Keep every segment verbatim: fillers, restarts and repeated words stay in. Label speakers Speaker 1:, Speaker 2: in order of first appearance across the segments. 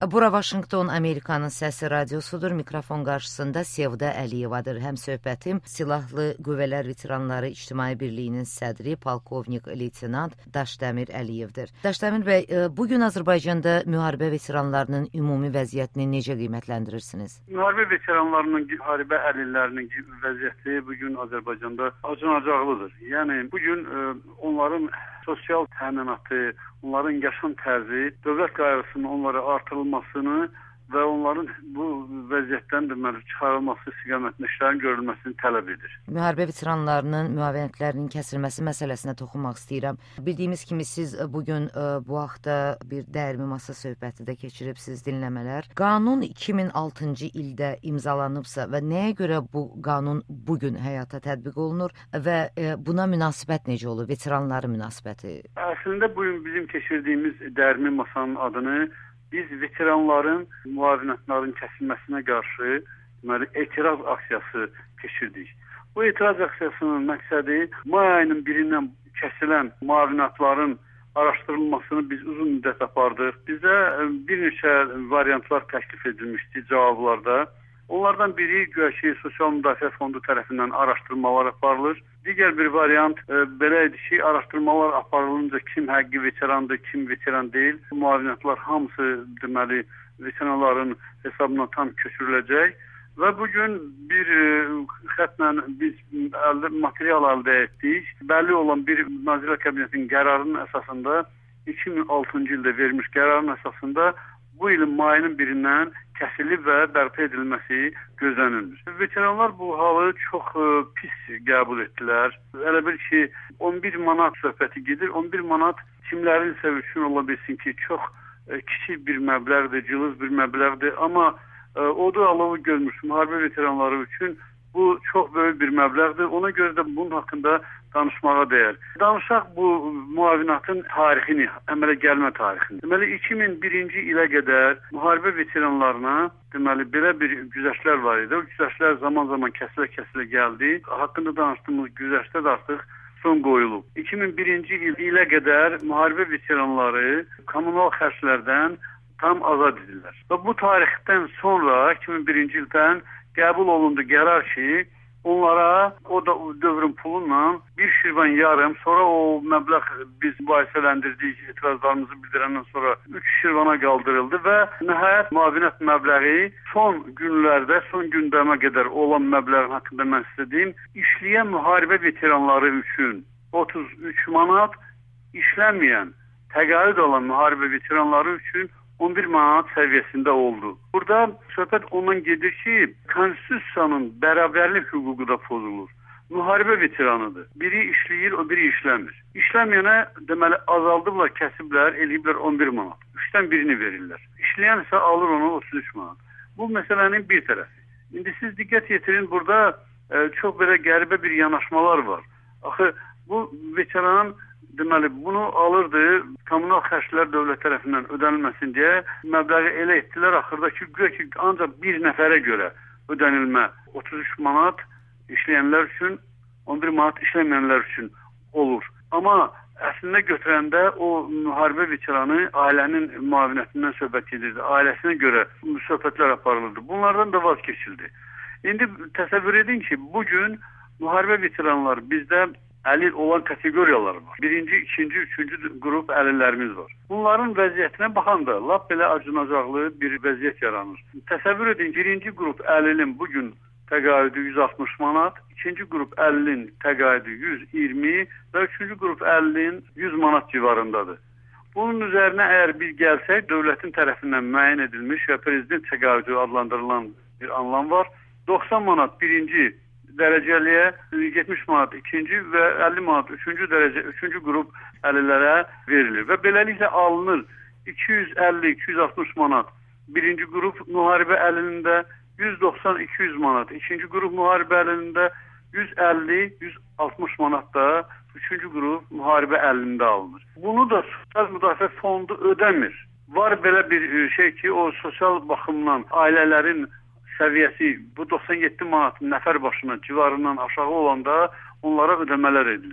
Speaker 1: Bura Vaşinqton, Amerikanın Səsi radiosudur. Mikrofon qarşısında Sevda Əliyevadır. Həm söhbətim Silahlı Qüvvələr Veteranları İctimai Birliyinin sədri polkovnik leytenant Daşdəmir Əliyevdir. Daşdəmir bəy, bugün Azərbaycanda müharibə veteranlarının ümumi vəziyyətini necə qiymətləndirirsiniz?
Speaker 2: Müharibə veteranlarının, müharibə əlillərinin vəziyyəti bugün Azərbaycanda acınacaqlıdır. Yəni bugün onların sosial təminatı, onların yaşam tərzi, dövlət qayğısının onlara artırılmasını və onların bu vəziyyətdən deməli çıxarılması istiqamətində işlərin görülməsini tələb edir.
Speaker 1: Müharibə veteranlarının müavinətlərinin kəsilməsi məsələsinə toxunmaq istəyirəm. Bildiyimiz kimi siz bugün bu haqda bir dəyirmi masa söhbəti də keçiribsiz, dinləmələr. Qanun iki min altıncı ildə imzalanıbsa və nəyə görə bu qanun bugün həyata tətbiq olunur və buna münasibət necə olur, veteranların münasibəti?
Speaker 2: Əslində bugün bizim keçirdiyimiz dəyirmi masanın adını biz veteranların müavinətlərin kəsilməsinə qarşı deməli, etiraz aksiyası keçirdik. Bu etiraz aksiyasının məqsədi may ayının birindən kəsilən müavinətlərin araşdırılmasını biz uzun müddət apardıq. Bizə bir neçə variantlar təklif edilmişdi cavablarda. Onlardan biri güya ki, Sosial Müdafiə Fondu tərəfindən araşdırmalar aparılır. Digər bir variant e, belə idi ki, araşdırmalar aparılınca kim həqiqi veterandır, kim veteran deyil. Bu müavinətlər hamısı deməli veteranların hesabına tam köçürüləcək. Və bugün bir e, xətlə biz əldə, material əldə etdik. Bəlli olan bir Nazirlər Kabinetinin qərarının əsasında iki min altıncı ildə vermiş qərarın əsasında bu ilin mayının birindən kəsilib və bərpa edilməsi gözlənilmiş. Veteranlar bu halı çox ə, pis qəbul etdilər. Elə bil ki, on bir manat söhbəti gedir. on bir manat kimlərinsə üçün ola bilsin ki, çox ə, kiçik bir məbləğdir, cılız bir məbləğdir. Amma ə, odu alovu görmüş müharibə veteranları üçün bu çox böyük bir məbləğdir. Ona görə də bunun haqqında danışmağa dəyər. Danışaq bu müavinatın tarixini, əmələ gəlmə tarixini. Deməli, iki min birinci ilə qədər müharibə veteranlarına deməli, belə bir güzəştlər var idi. O güzəştlər zaman-zaman kəsilə-kəsilə gəldi. Haqqında danışdığımız güzəştdə də artıq son qoyulub. iki min birinci il ilə qədər müharibə veteranları kommunal xərclərdən tam azad edilirlər. Və bu tarixdən sonra iki min birinci ildən qəbul olundu qərar ki, onlara o da dövrün pulunla bir şirvan yarım, sonra o məbləğ biz mübahisələndirdik, etirazlarımızı bildirəndən sonra üç şirvana qaldırıldı və nəhayət müavinət məbləği son günlərdə, son gündəmə qədər olan məbləğin haqqında mən sizə deyim, işləyən müharibə veteranları üçün otuz üç manat, işləməyən, təqaüd olan müharibə veteranları üçün on bir manat səviyyəsində oldu. Burada söhbət ondan gedir ki, konstitusiyanın bərabərlik hüququ da pozulur. Müharibə veteranıdır. Biri işləyir, o biri işləmir. İşləməyənə deməli azaldıblar, kəsiblər, eləyiblər on bir manat. Üçdən birini verirlər. İşləyən isə alır onu otuz üç manat. Bu məsələnin bir tərəfi. İndi siz diqqət yetirin, burada e, çox belə qəribə bir yanaşmalar var. Axı bu veteran deməli, bunu alırdı, kommunal xərclər dövlət tərəfindən ödənilməsin deyə məbləği elə etdilər. Axırda ki, güya ki, ancaq bir nəfərə görə ödənilmə otuz üç manat işləyənlər üçün, on bir manat işləməyənlər üçün olur. Amma əslində götürəndə o müharibə veteranı ailənin müavinətindən söhbət edirdi. Ailəsinə görə söhbətlər aparılırdı. Bunlardan da vaz keçildi. İndi təsəvvür edin ki, bugün müharibə veteranları bizdə əlil olan kateqoriyalar var. Birinci, ikinci, üçüncü qrup əlillərimiz var. Bunların vəziyyətinə baxanda lap belə acınacaqlı bir vəziyyət yaranır. Təsəvvür edin, birinci qrup əlilin bugün təqaüdü yüz altmış manat, ikinci qrup əlilin təqaüdü yüz iyirmi və üçüncü qrup əlilin yüz manat civarındadır. Bunun üzərinə əgər biz gəlsək, dövlətin tərəfindən müəyyən edilmiş və prezident təqaüdü adlandırılan bir anlam var. doxsan manat birinci dərəcəliyə, yetmiş manat ikinci və əlli manat üçüncü dərəcə, üçüncü qrup əlillərə verilir. Və beləliklə alınır iki yüz əlli iki yüz altmış manat birinci qrup müharibə əlilində, yüz doxsan iki yüz manat ikinci qrup müharibə əlilində, yüz əlli yüz altmış manat da üçüncü qrup müharibə əlilində alınır. Bunu da Sosial Müdafiə Fondu ödəmir. Var belə bir şey ki, o sosial baxımdan ailələrin səviyyəsi bu doxsan yeddi manat nəfər başına civarından aşağı olanda onlara ödəmələr edilir.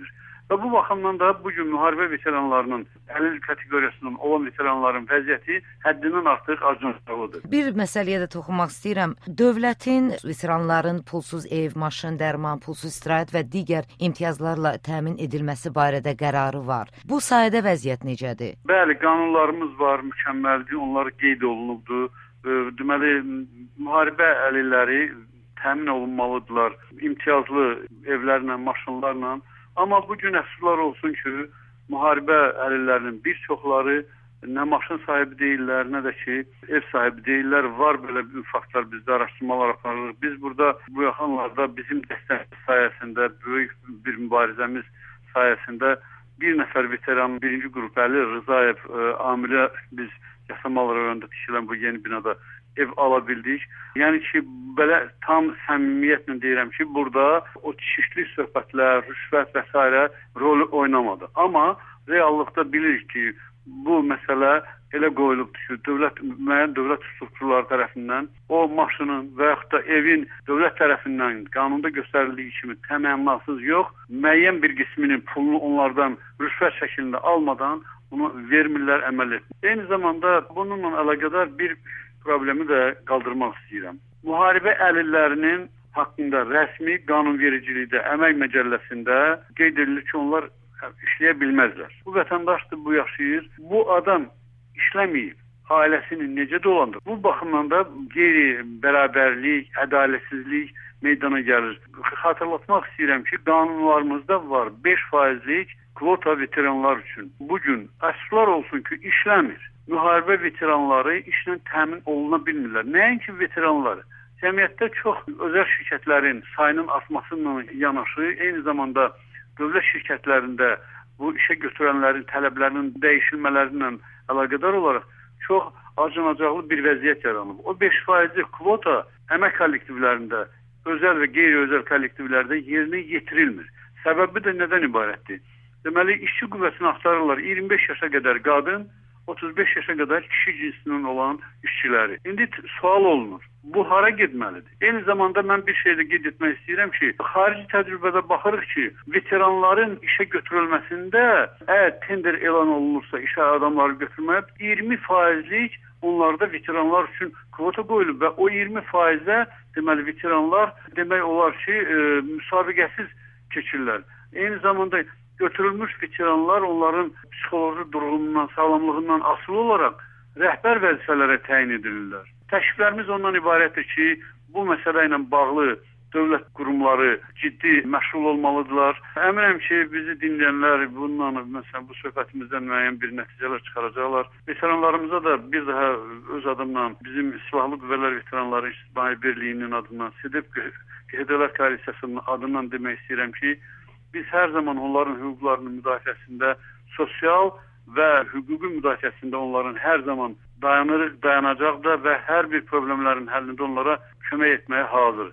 Speaker 2: Və bu baxımdan da bugün müharibə veteranlarının əlil kateqoriyasından olan veteranların vəziyyəti həddindən artıq acınacaqlıdır.
Speaker 1: Bir məsələyə də toxunmaq istəyirəm. Dövlətin veteranların pulsuz ev, maşın, dərman, pulsuz istirahət və digər imtiyazlarla təmin edilməsi barədə qərarı var. Bu sayədə vəziyyət necədir?
Speaker 2: Bəli, qanunlarımız var, mükəmməldir, onlar qeyd olunubdur. Deməli, müharibə əlilləri təmin olunmalıdırlar imtiyazlı evlərlə, maşınlarla. Amma bu gün əfsuslar olsun ki, müharibə əlillərinin bir çoxları nə maşın sahibi deyirlər, nə də ki, ev sahibi deyirlər. Var belə bir faktlar, bizdə araşdırmalar aparılır. Biz burada bu yaxınlarda bizim dəstəyimiz sayəsində, böyük bir mübarizəmiz sayəsində bir nəfər veteran, birinci qrup Əli Rızayev e, amilə biz Yasamal rayonunda tikilən bu yeni binada ev ala bildik. Yəni ki, belə tam səmimiyyətlə deyirəm ki, burada o çeşitli söhbətlər, rüşvət və s. rol oynamadı. Amma reallıqda bilirik ki, bu məsələ elə qoyulubdur ki, dövlət, müəyyən dövlət strukturları tərəfindən o maşının və yaxud da evin dövlət tərəfindən qanunda göstərildiyi kimi təmənnasız yox, müəyyən bir qisminin pulunu onlardan rüşvət şəklində almadan bunu vermirlər, əməl etmir. Eyni zamanda bununla əlaqədar bir problemi də qaldırmaq istəyirəm. Müharibə əlillərinin haqqında rəsmi qanunvericilikdə, əmək məcəlləsində qeyd edilir ki, onlar işləyə bilməzlər. Bu vətəndaşdır, bu yaşayır. Bu adam işləməyib, ailəsini necə dolandır? Bu baxımdan da qeyri-bərabərlik, ədalətsizlik meydana gəlir. Xatırlatmaq istəyirəm ki, qanunlarımızda var beş faizlik kvota veteranlar üçün. Bugün əfsuslar olsun ki, işləmir. Müharibə veteranları işlə təmin oluna bilmirlər. Nəinki veteranları. Cəmiyyətdə çox özəl şirkətlərin sayının artmasıyla yanaşı, eyni zamanda dövlət şirkətlərində bu işə götürənlərin tələblərinin dəyişilmələrindən əlaqədar olaraq çox acınacaqlı bir vəziyyət yaranıb. O beş faizlik kvota əmək kollektivlərində, özəl və qeyri-özəl kollektivlərdə yerinə yetirilmir. Səbəbi də nədən ibarətdir? Deməli, işçi qüvvəsini axtarırlar iyirmi beş yaşa qədər qadın, otuz beş yaşa qədər kişi cinsindən olan işçiləri. İndi sual olunur, bu hara getməlidir? Eyni zamanda mən bir şey də qeyd etmək istəyirəm ki, xarici təcrübədə baxırıq ki, veteranların işə götürülməsində əgər tender elan olunursa işə adamları götürməyə iyirmi faizlik onlarda veteranlar üçün kvota qoyulub və o iyirmi faizə deməli veteranlar demək olar ki, e, müsabiqəsiz keçirlər. Eyni zamanda götürülmüş veteranlar onların psixoloji durumundan, sağlamlığından asılı olaraq rəhbər vəzifələrə təyin edilirlər. Təkliflərimiz ondan ibarətdir ki, bu məsələ ilə bağlı dövlət qurumları ciddi məşğul olmalıdırlar. Əminəm ki, bizi dinləyənlər bununla, məsələn, bu söhbətimizdən müəyyən bir nəticələr çıxaracaqlar. Veteranlarımıza da bir daha öz adımla bizim Silahlı Qüvvələr Veteranları İctimai Birliyinin adından, SİDEP Qeydələr Koalisiyasının adından demək istəyirəm ki, biz hər zaman onların hüquqlarının müdafiəsində, sosial və hüquqi müdafiəsində onların hər zaman dayanırıq, dayanacaq da və hər bir problemlərin həllində onlara kömək etməyə hazırıq.